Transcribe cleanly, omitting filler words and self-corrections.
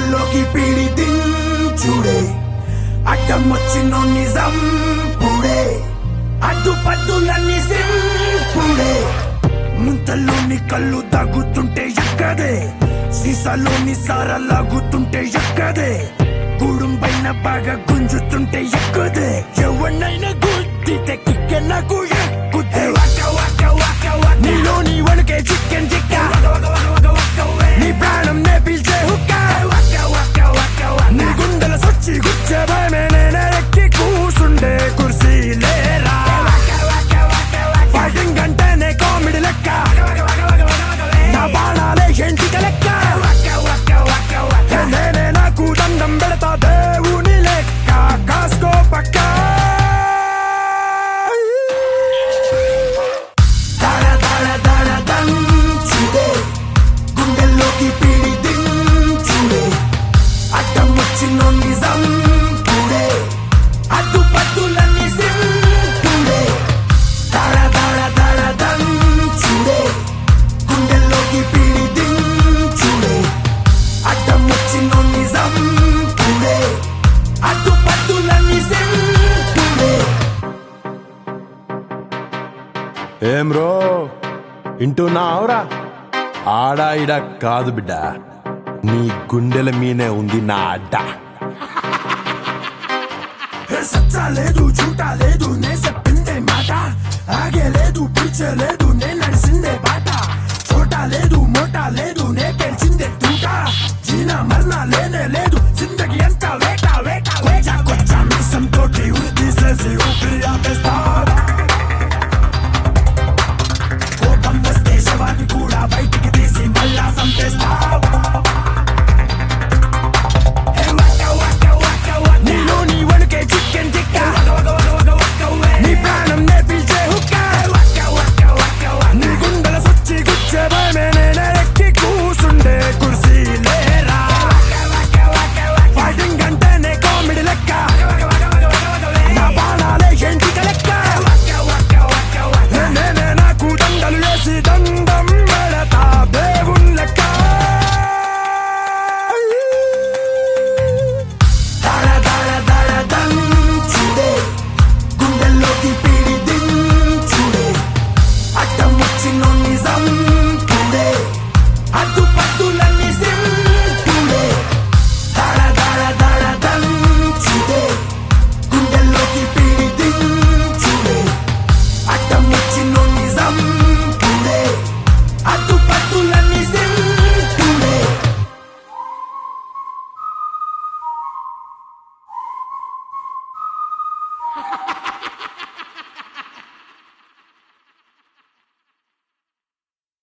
గుండెల్లోకి PD దించుడే అడ్డం వచ్చిన నిజం పుడే అడ్డుపట్టులన్నీ సింపుడే ముంతల్లోని కళ్ళు తగ్గుతుంటే ఎక్కదే సీసాలోని సారా లాగుతుంటే ఎక్కదే గుడుంబైన బాగా గుంజుతుంటే ఎక్కుదే ఎవరినైనా గుద్దితే కిక్కె నాకు ఎక్కుతే నీలోని వణుకే చికెన్ చిక్క నీ ప్రాణం నే పీల్చే హుక్క నీ గుండెల సొచ్చి గుచ్చే భయమే నేనే ఎక్కి కూసుండే కుర్సీ లేరా ఫైటింగ్ అంటేనే కామెడీ లెక్క నా బాణాలే ఎంటిక లెక్క నేనే నాకు దండం పెడతా దేవుని లెక్క కాస్కో పక్క దడ దడ దడ దంచుడే గుండెల్లోకి పీడి దించుడే అడ్డం వచ్చిన నిజం పుడే అడ్డుపట్టులన్నీ సింపుడే దడ దడ దడ దంచుడే గుండెల్లోకి పీడి దించుడే అడ్డం వచ్చిన నిజం పుడే అడ్డుపట్టులన్నీ సింపుడే ఏం రో వింటున్నావురా? ఆడా ఇడ కాదు బిడ్డ, నీ గుండెల మీనే ఉంది నా అడ్డ. సచ్చా లేదు చూటా లేదు నే చెప్పిందే మాట ఆగే లేదు పిలిచే లేదు నే నడిసిందే బాట చోటా లేదు మోటా లేదు నే గెలిచిందే తూట జీనా మరణా లేనే లేదు జిందగీ అంతా వేట వేట వేట కొచ్చా మిసం తోటి ఉరి తీసేసి ఊపిరి ఆపేస్తా కోపం వస్తే శవాన్ని కూడా బయటికి తీసి మళ్ళా సంపేస్తా నీలోని వణుకే చికెన్ చిక్క నీ ప్రాణం నే పీల్చే హుక్క నీ గుండెల సొచ్చి గుచ్చే భయమే నేనే ఎక్కి కూసుండే కుర్సీ లేరా ఫైటింగ్ అంటేనే కామెడీ లెక్క నా బాణాలే ఎంటిక లెక్క నేనే నాకు దండలు వేసి దండం పెడతా దేవుని లెక్క దడ దడ దడ దంచుడే గుండెల్లోకి పీడి దించుడే అడ్డం వచ్చిన నిజం పుడే అడ్డుపట్టులన్నీ సింపుడే దడ దడ దడ దంచుడే గుండెల్లోకి పీడి దించుడే అడ్డం వచ్చిన నిజం పుడే అడ్డుపట్టులన్నీ సింపుడే